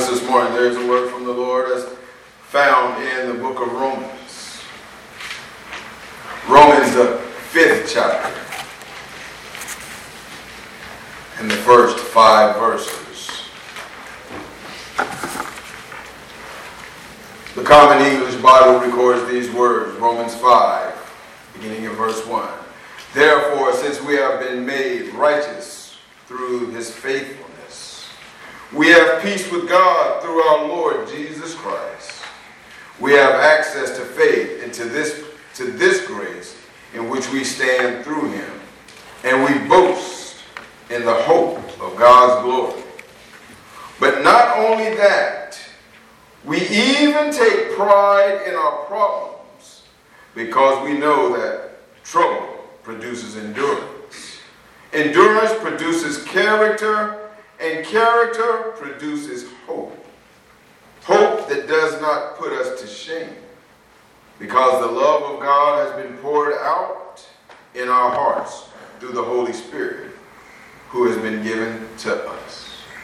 us this morning. There's a word from the Lord as found in the book of Romans. Romans, the 5th chapter, and the first 5 verses. The Common English Bible records these words, Romans 5, beginning in verse 1. Therefore, since we have been made righteous through his faithfulness, we have peace with God through our Lord Jesus Christ. We have access to faith and to this grace in which we stand through him, and we boast in the hope of God's glory. But not only that, we even take pride in our problems, because we know that trouble produces endurance. Endurance produces character, and character produces hope. Hope that does not put us to shame, because the love of God has been poured out in our hearts through the Holy Spirit, who has been given to us.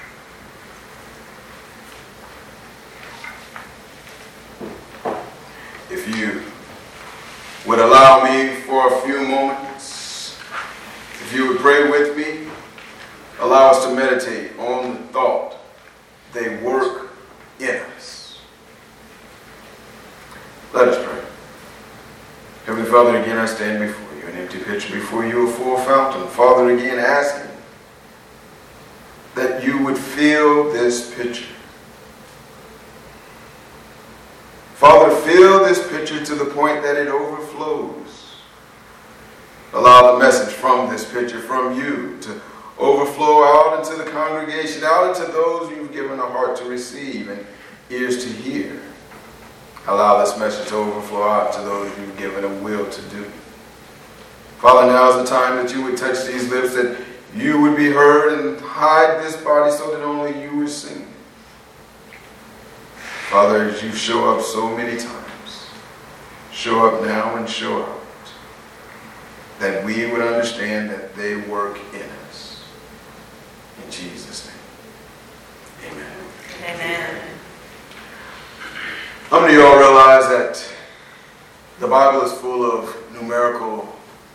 If you would allow me for a few moments, if you would pray with me, allow us to meditate on the thought, they work in us. Let us pray. Heavenly Father, again I stand before you, an empty pitcher before you, a full fountain. Father, again asking that you would fill this pitcher. Father, fill this pitcher to the point that it overflows. Allow the message from this pitcher, from you, to overflow out into the congregation, out into those you've given a heart to receive and ears to hear. Allow this message to overflow out to those you've given a will to do. Father, now is the time that you would touch these lips, that you would be heard, and hide this body so that only you would sing. Father, as you show up so many times, show up now and show out, that we would understand that they work in us. In Jesus' name, amen. Amen. How many of y'all realize that the Bible is full of numerical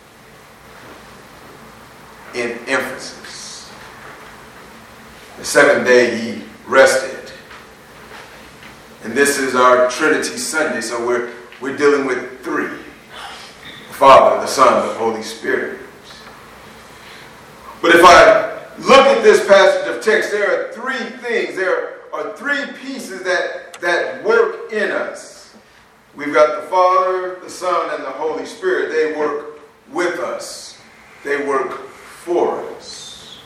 emphasis? The 7th day he rested. And this is our Trinity Sunday, so we're dealing with 3. The Father, the Son, the Holy Spirit. But if I look at this passage of text, there are 3 things. There are 3 pieces that work in us. We've got the Father, the Son, and the Holy Spirit. They work with us. They work for us.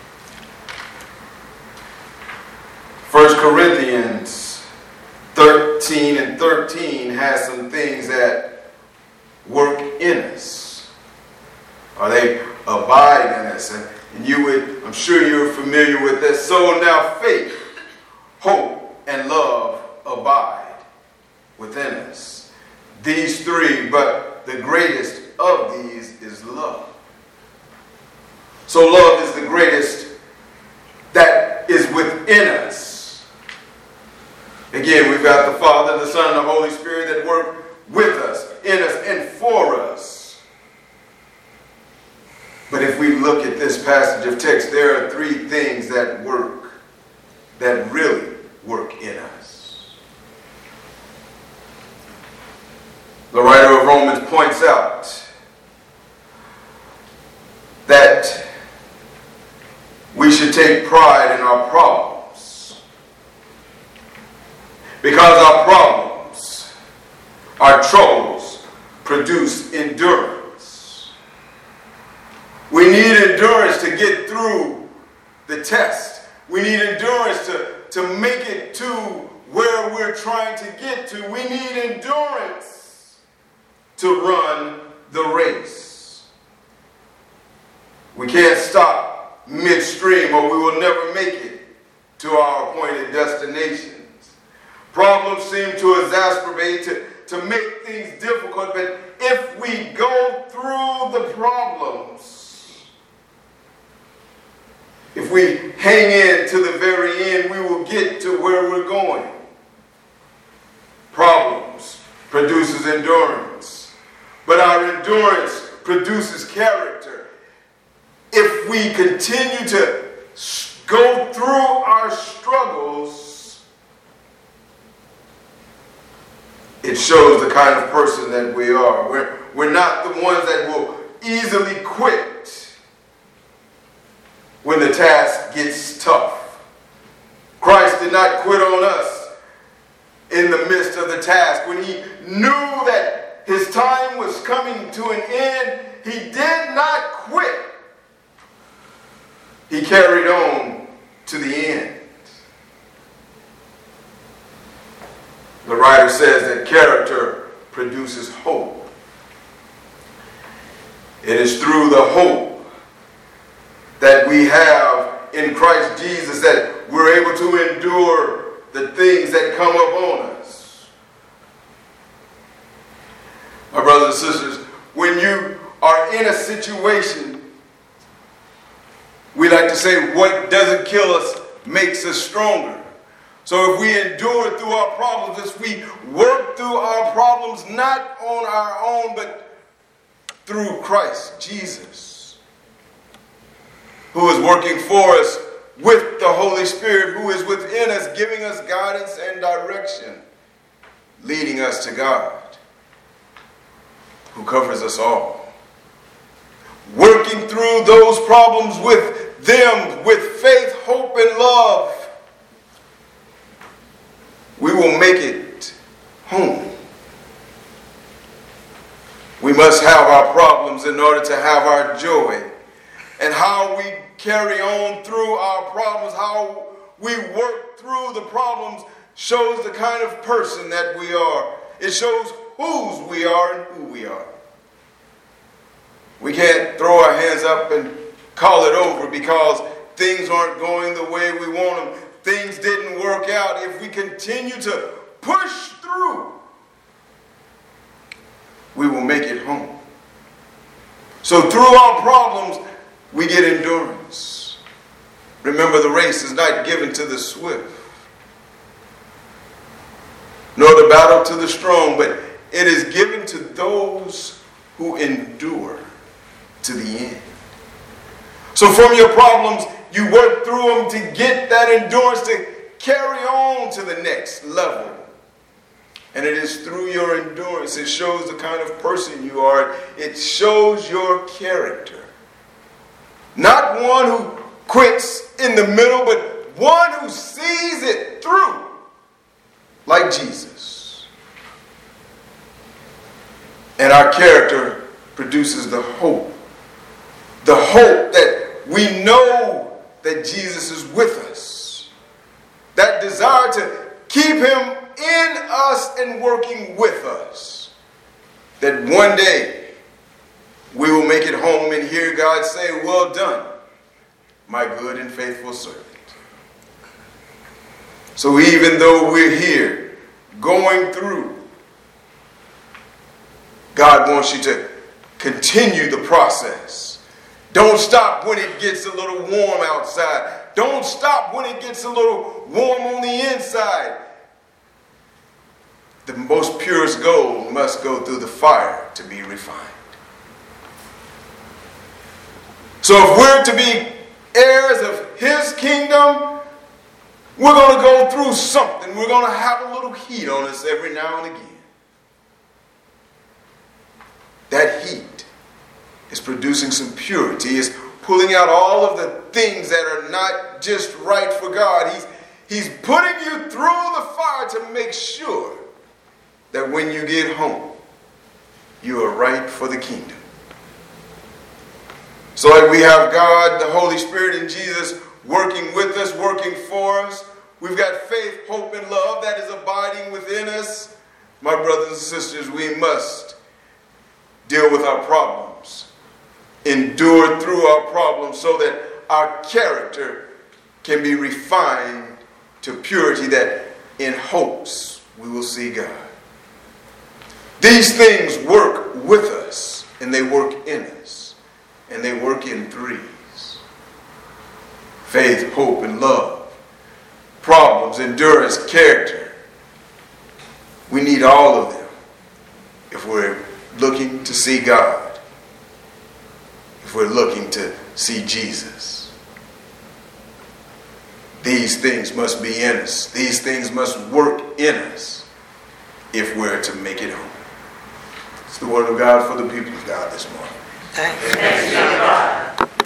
1 Corinthians 13 and 13 has some things that work in us. Or they abide in us. And I'm sure you're familiar with this. So now faith, hope, and love abide within us. These 3, but the greatest of these is love. So love is the greatest that is within us. Again, we've got the Father, the Son, and the Holy Spirit that work with us, in us, and for us. But if we look at this passage of text, there are 3 things that work, that really work in us. The writer of Romans points out that we should take pride in our problems, because our problems, our troubles, produce endurance. We need endurance to get through the test. We need endurance to make it to where we're trying to get to. We need endurance to run the race. We can't stop midstream, or we will never make it to our appointed destination. Problems seem to exacerbate, to make things difficult, but if we go through the problems, if we hang in to the very end, we will get to where we're going. Problems produces endurance, but our endurance produces character. If we continue to go through our struggles, it shows the kind of person that we are. We're not the ones that will easily quit when the task gets tough. Christ did not quit on us in the midst of the task. When he knew that his time was coming to an end, he did not quit. He carried on to the end. The writer says that character produces hope. It is through the hope that we have in Christ Jesus that we're able to endure the things that come upon us. My brothers and sisters, when you are in a situation, we like to say, what doesn't kill us makes us stronger. So if we endure through our problems, if we work through our problems, not on our own, but through Christ Jesus, who is working for us with the Holy Spirit, who is within us, giving us guidance and direction, leading us to God, who covers us all. Working through those problems with them, with faith, hope, and love, we will make it home. We must have our problems in order to have our joy. And how we carry on through our problems, how we work through the problems, shows the kind of person that we are. It shows whose we are and who we are. We can't throw our hands up and call it over because things aren't going the way we want them. Things didn't work out. If we continue to push through, we will make it home. So through our problems, we get endurance. Remember, the race is not given to the swift, nor the battle to the strong, but it is given to those who endure to the end. So from your problems, you work through them to get that endurance to carry on to the next level. And it is through your endurance, it shows the kind of person you are. It shows your character. Not one who quits in the middle, but one who sees it through, like Jesus. And our character produces the hope. The hope that we know that Jesus is with us. That desire to keep him in us and working with us. That one day we will make it home and hear God say, "Well done, my good and faithful servant." So even though we're here going through, God wants you to continue the process. Don't stop when it gets a little warm outside. Don't stop when it gets a little warm on the inside. The most purest gold must go through the fire to be refined. So if we're to be heirs of his kingdom, we're going to go through something. We're going to have a little heat on us every now and again. That heat is producing some purity, is pulling out all of the things that are not just right for God. He's putting you through the fire to make sure that when you get home, you are right for the kingdom. So like we have God, the Holy Spirit, and Jesus working with us, working for us. We've got faith, hope, and love that is abiding within us. My brothers and sisters, we must deal with our problems, endure through our problems so that our character can be refined to purity, that in hopes we will see God. These things work with us, and they work in us, and they work in threes. faith, hope, and love, problems, endurance, character. We need all of them if we're looking to see God, if we're looking to see Jesus. These things must be in us. These things must work in us if we're to make it home. It's the word of God for the people of God this morning. Thanks be to God.